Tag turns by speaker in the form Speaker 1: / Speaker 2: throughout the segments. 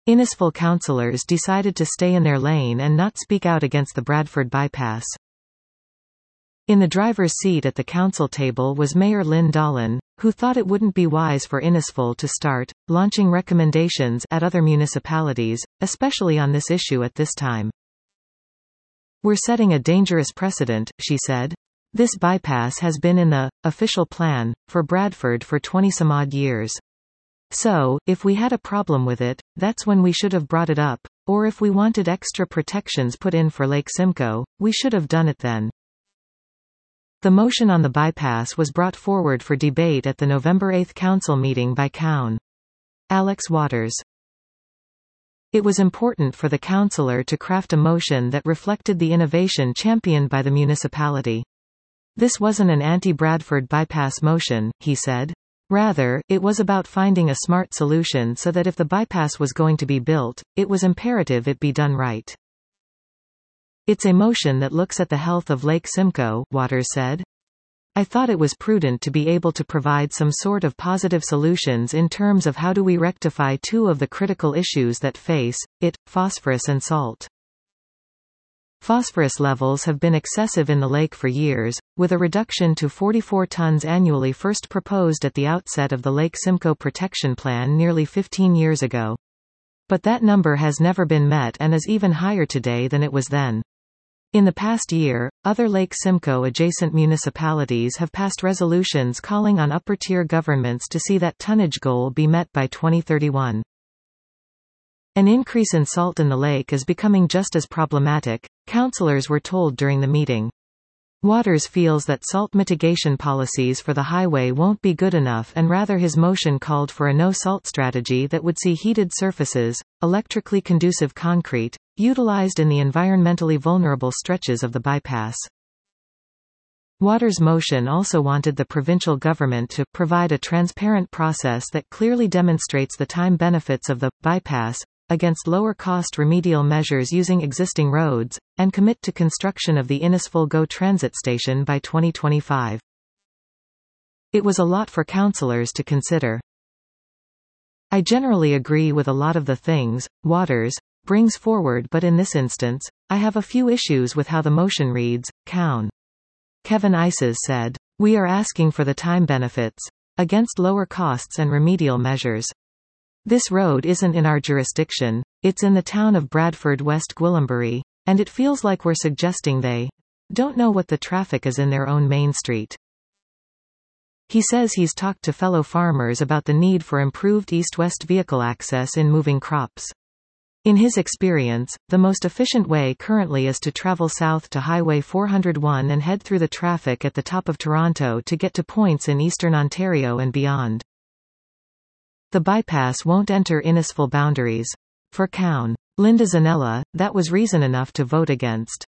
Speaker 1: Innisfil councillors decided to stay in their lane and not speak out against the Bradford bypass. In the driver's seat at the council table was Mayor Lynn Dollin, who thought it wouldn't be wise for Innisfil to start launching recommendations at other municipalities, especially on this issue at this time. "We're setting a dangerous precedent," she said. "This bypass has been in the official plan for Bradford for 20-some-odd years. So, if we had a problem with it, that's when we should have brought it up, or if we wanted extra protections put in for Lake Simcoe, we should have done it then." The motion on the bypass was brought forward for debate at the November 8 council meeting by Cown. Alex Waters. It was important for the councillor to craft a motion that reflected the innovation championed by the municipality. "This wasn't an anti-Bradford bypass motion," he said. "Rather, it was about finding a smart solution so that if the bypass was going to be built, it was imperative it be done right. It's a motion that looks at the health of Lake Simcoe," Waters said. "I thought it was prudent to be able to provide some sort of positive solutions in terms of how do we rectify two of the critical issues that face it, phosphorus and salt. Phosphorus levels have been excessive in the lake for years, with a reduction to 44 tons annually first proposed at the outset of the Lake Simcoe Protection Plan nearly 15 years ago. But that number has never been met and is even higher today than it was then. In the past year, other Lake Simcoe adjacent municipalities have passed resolutions calling on upper-tier governments to see that tonnage goal be met by 2031. An increase in salt in the lake is becoming just as problematic," councillors were told during the meeting. Waters feels that salt mitigation policies for the highway won't be good enough and rather his motion called for a no-salt strategy that would see heated surfaces, electrically conducive concrete, utilized in the environmentally vulnerable stretches of the bypass. Waters' motion also wanted the provincial government to provide a transparent process that clearly demonstrates the time benefits of the bypass against lower-cost remedial measures using existing roads, and commit to construction of the Innisfil GO transit station by 2025. It was a lot for councillors to consider. "I generally agree with a lot of the things Waters brings forward, but in this instance, I have a few issues with how the motion reads," Cown. Kevin Ices said. "We are asking for the time benefits against lower costs and remedial measures. This road isn't in our jurisdiction, it's in the town of Bradford, West Gwillimbury, and it feels like we're suggesting they don't know what the traffic is in their own main street." He says he's talked to fellow farmers about the need for improved east-west vehicle access in moving crops. In his experience, the most efficient way currently is to travel south to Highway 401 and head through the traffic at the top of Toronto to get to points in eastern Ontario and beyond. The bypass won't enter Innisfil boundaries. For Cown. Linda Zanella, that was reason enough to vote against.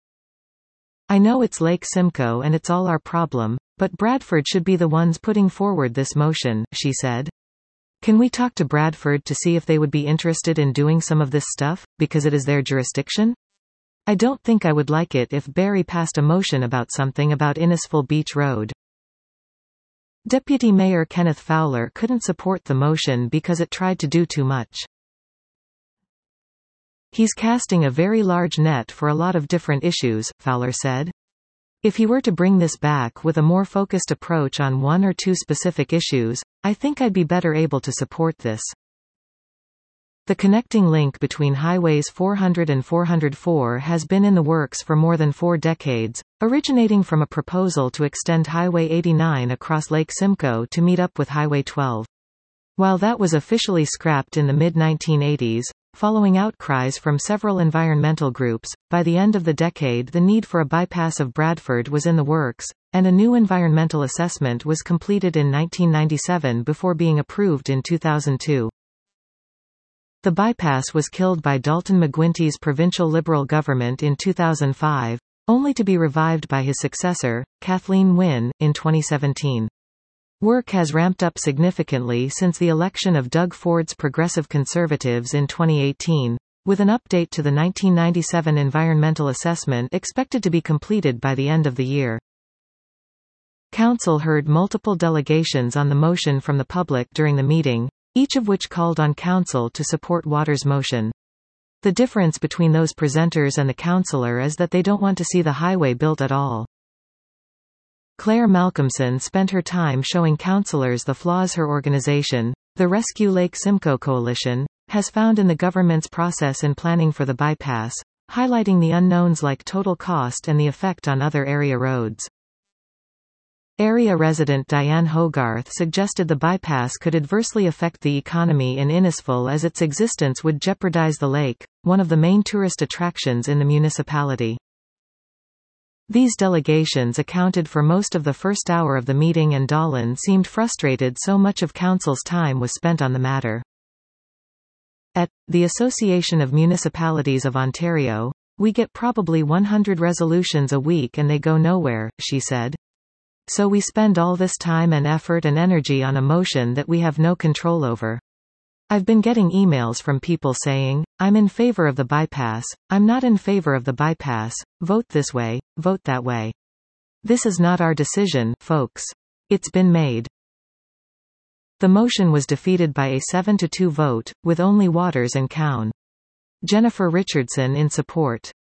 Speaker 1: "I know it's Lake Simcoe and it's all our problem, but Bradford should be the ones putting forward this motion," she said. "Can we talk to Bradford to see if they would be interested in doing some of this stuff, because it is their jurisdiction? I don't think I would like it if Barrie passed a motion about something about Innisfil Beach Road." Deputy Mayor Kenneth Fowler couldn't support the motion because it tried to do too much. "He's casting a very large net for a lot of different issues," Fowler said. "If he were to bring this back with a more focused approach on one or two specific issues, I think I'd be better able to support this." The connecting link between Highways 400 and 404 has been in the works for more than 4 decades, originating from a proposal to extend Highway 89 across Lake Simcoe to meet up with Highway 12. While that was officially scrapped in the mid-1980s, following outcries from several environmental groups, by the end of the decade the need for a bypass of Bradford was in the works, and a new environmental assessment was completed in 1997 before being approved in 2002. The bypass was killed by Dalton McGuinty's provincial Liberal government in 2005, only to be revived by his successor, Kathleen Wynne, in 2017. Work has ramped up significantly since the election of Doug Ford's Progressive Conservatives in 2018, with an update to the 1997 environmental assessment expected to be completed by the end of the year. Council heard multiple delegations on the motion from the public during the meeting, each of which called on Council to support Waters' motion. The difference between those presenters and the councillor is that they don't want to see the highway built at all. Claire Malcolmson spent her time showing councillors the flaws her organization, the Rescue Lake Simcoe Coalition, has found in the government's process in planning for the bypass, highlighting the unknowns like total cost and the effect on other area roads. Area resident Diane Hogarth suggested the bypass could adversely affect the economy in Innisfil as its existence would jeopardize the lake, one of the main tourist attractions in the municipality. These delegations accounted for most of the first hour of the meeting, and Dolan seemed frustrated so much of Council's time was spent on the matter. At the Association of Municipalities of Ontario, "We get probably 100 resolutions a week and they go nowhere," she said. "So we spend all this time and effort and energy on a motion that we have no control over. I've been getting emails from people saying, 'I'm in favor of the bypass, I'm not in favor of the bypass, vote this way, vote that way.' This is not our decision, folks. It's been made." The motion was defeated by a 7-2 vote, with only Waters and Cowan. Jennifer Richardson in support.